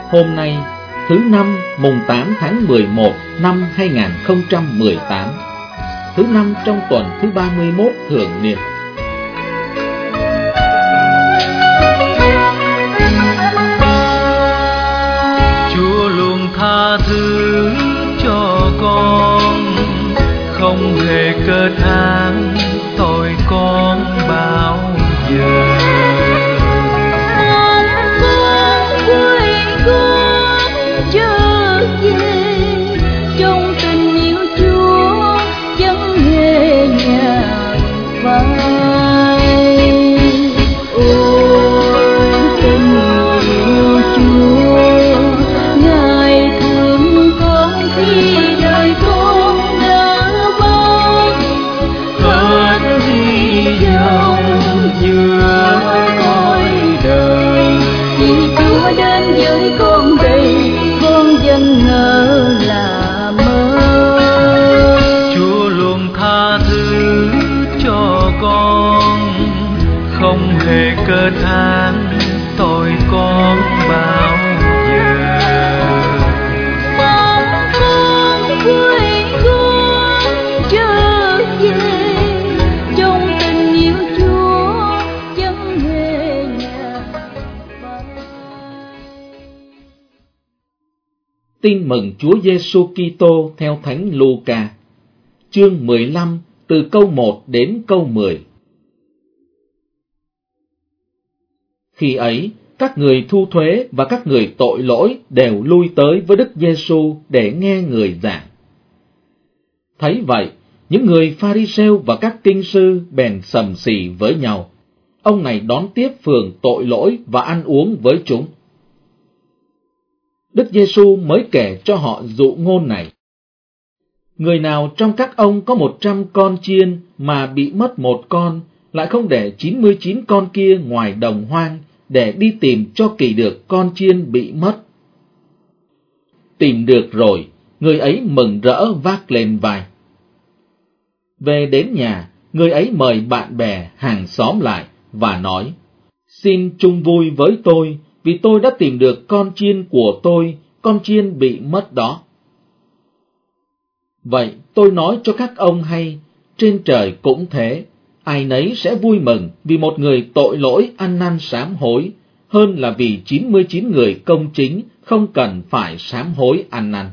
Hôm nay, thứ năm mùng 8 tháng 11 năm 2018, thứ năm trong tuần thứ 31 thường niên. Chúa luôn tha thứ cho con, không hề cơ thán tội con bao giờ. Cơ than tội con bao giờ. Mong con quay con trở về trong tình yêu Chúa chẳng hề nhạt phai. Tin mừng Chúa Giêsu Kitô theo Thánh Luca, chương 15 từ câu 1 đến câu 10. Khi ấy, các người thu thuế và các người tội lỗi đều lui tới với Đức Giêsu để nghe người giảng. Thấy vậy, những người Pha-ri-sêu và các kinh sư bèn sầm xì với nhau. Ông này đón tiếp phường tội lỗi và ăn uống với chúng. Đức Giêsu mới kể cho họ dụ ngôn này. Người nào trong các ông có 100 con chiên mà bị mất một con, lại không để 99 con kia ngoài đồng hoang để đi tìm cho kỳ được con chiên bị mất. Tìm được rồi, người ấy mừng rỡ vác lên vai. Về đến nhà, người ấy mời bạn bè, hàng xóm lại và nói: Xin chung vui với tôi, vì tôi đã tìm được con chiên của tôi, con chiên bị mất đó. Vậy tôi nói cho các ông hay, trên trời cũng thế, ai nấy sẽ vui mừng vì một người tội lỗi ăn năn sám hối, hơn là vì 99 người công chính không cần phải sám hối ăn năn.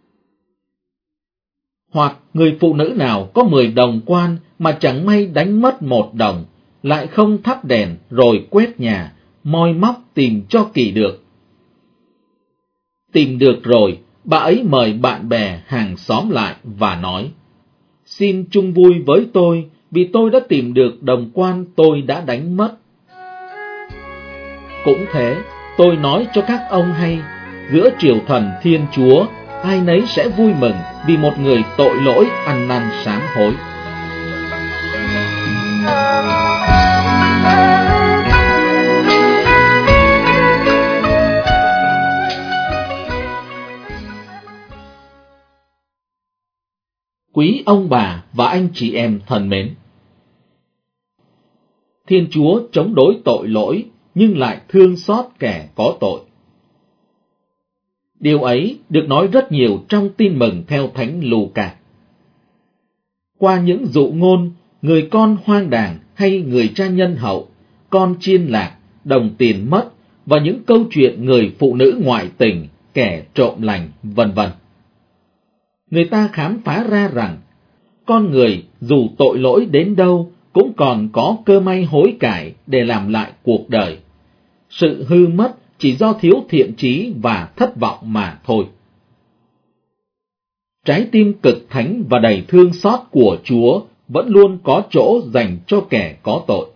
Hoặc người phụ nữ nào có 10 đồng quan mà chẳng may đánh mất 1 đồng, lại không thắp đèn rồi quét nhà, moi móc tìm cho kỳ được. Tìm được rồi, bà ấy mời bạn bè, hàng xóm lại và nói: Xin chung vui với tôi, vì tôi đã tìm được đồng quan tôi đã đánh mất. Cũng thế, tôi nói cho các ông hay, giữa triều thần Thiên Chúa, ai nấy sẽ vui mừng vì một người tội lỗi ăn năn sám hối. Quý ông bà và anh chị em thân mến, Thiên Chúa chống đối tội lỗi nhưng lại thương xót kẻ có tội. Điều ấy được nói rất nhiều trong tin mừng theo Thánh Luca. Qua những dụ ngôn, người con hoang đàng hay người cha nhân hậu, con chiên lạc, đồng tiền mất và những câu chuyện người phụ nữ ngoại tình, kẻ trộm lành, vân vân. Người ta khám phá ra rằng, con người dù tội lỗi đến đâu cũng còn có cơ may hối cải để làm lại cuộc đời. Sự hư mất chỉ do thiếu thiện chí và thất vọng mà thôi. Trái tim cực thánh và đầy thương xót của Chúa vẫn luôn có chỗ dành cho kẻ có tội.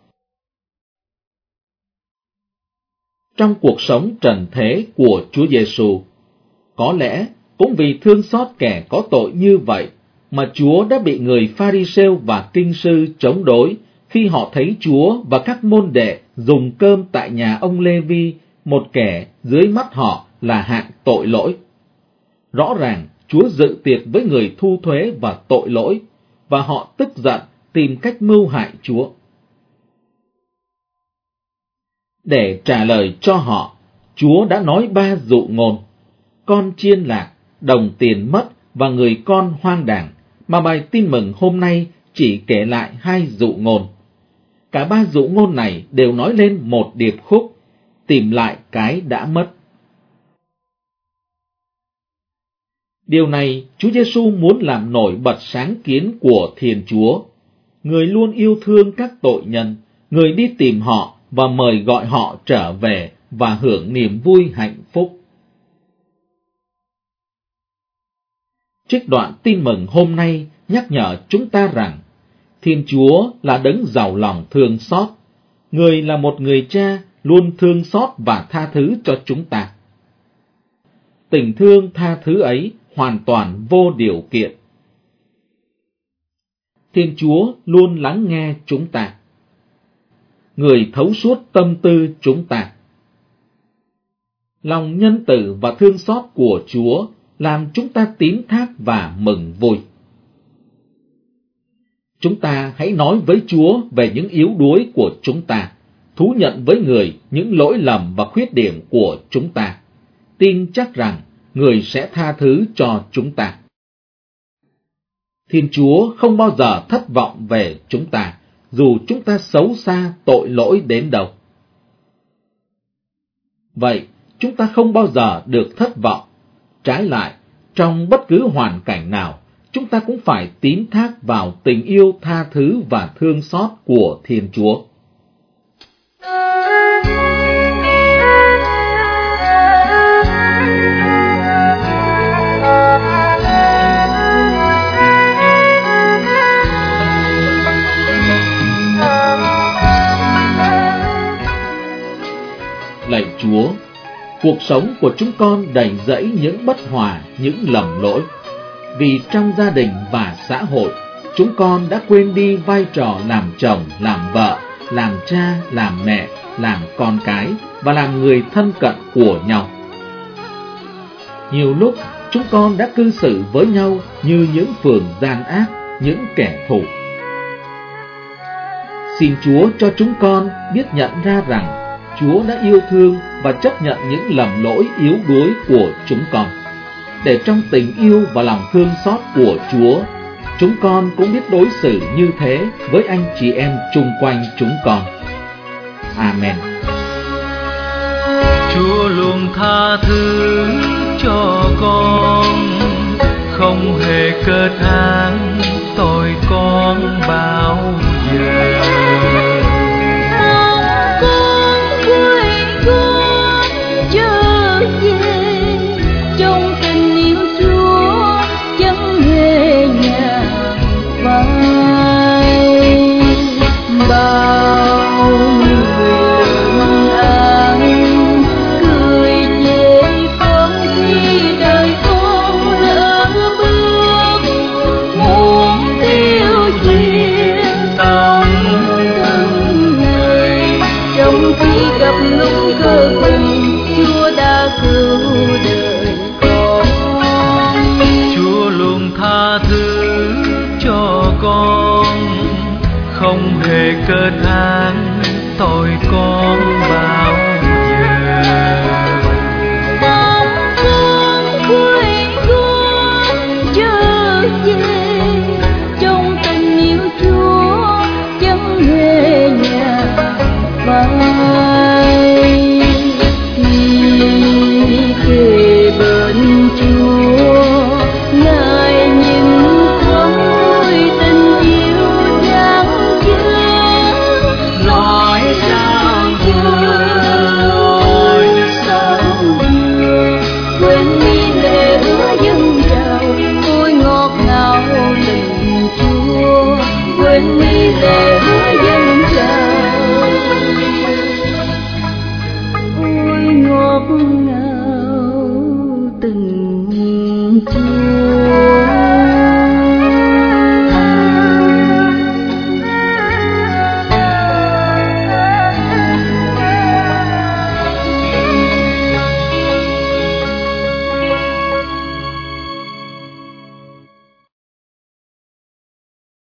Trong cuộc sống trần thế của Chúa Giêsu, có lẽ cũng vì thương xót kẻ có tội như vậy mà Chúa đã bị người Pha-ri-sêu và kinh sư chống đối khi họ thấy Chúa và các môn đệ dùng cơm tại nhà ông Lê-vi, một kẻ dưới mắt họ là hạng tội lỗi. Rõ ràng Chúa dự tiệc với người thu thuế và tội lỗi, và họ tức giận tìm cách mưu hại Chúa. Để trả lời cho họ, Chúa đã nói 3 dụ ngôn: con chiên lạc, đồng tiền mất và người con hoang đàng, mà bài tin mừng hôm nay chỉ kể lại 2 dụ ngôn. Cả 3 dụ ngôn này đều nói lên một điệp khúc: tìm lại cái đã mất. Điều này Chúa Giêsu muốn làm nổi bật sáng kiến của Thiên Chúa. Người luôn yêu thương các tội nhân, người đi tìm họ và mời gọi họ trở về và hưởng niềm vui hạnh phúc. Trích đoạn tin mừng hôm nay nhắc nhở chúng ta rằng Thiên Chúa là đấng giàu lòng thương xót. Người là một người cha luôn thương xót và tha thứ cho chúng ta. Tình thương tha thứ ấy hoàn toàn vô điều kiện. Thiên Chúa luôn lắng nghe chúng ta. Người thấu suốt tâm tư chúng ta. Lòng nhân từ và thương xót của Chúa làm chúng ta tín thác và mừng vui. Chúng ta hãy nói với Chúa về những yếu đuối của chúng ta, thú nhận với người những lỗi lầm và khuyết điểm của chúng ta, tin chắc rằng người sẽ tha thứ cho chúng ta. Thiên Chúa không bao giờ thất vọng về chúng ta, dù chúng ta xấu xa tội lỗi đến đâu. Vậy, chúng ta không bao giờ được thất vọng. Trái lại, trong bất cứ hoàn cảnh nào, chúng ta cũng phải tín thác vào tình yêu tha thứ và thương xót của Thiên Chúa. Lạy Chúa, cuộc sống của chúng con đầy rẫy những bất hòa, những lầm lỗi. Vì trong gia đình và xã hội, chúng con đã quên đi vai trò làm chồng, làm vợ, làm cha, làm mẹ, làm con cái và làm người thân cận của nhau. Nhiều lúc, chúng con đã cư xử với nhau như những phường gian ác, những kẻ thù. Xin Chúa cho chúng con biết nhận ra rằng Chúa đã yêu thương và chấp nhận những lầm lỗi yếu đuối của chúng con, để trong tình yêu và lòng thương xót của Chúa, chúng con cũng biết đối xử như thế với anh chị em chung quanh chúng con. Amen. Chúa luôn tha thứ cho con, không hề cợt án tội con bao giờ. Không hề cợt án tội con bao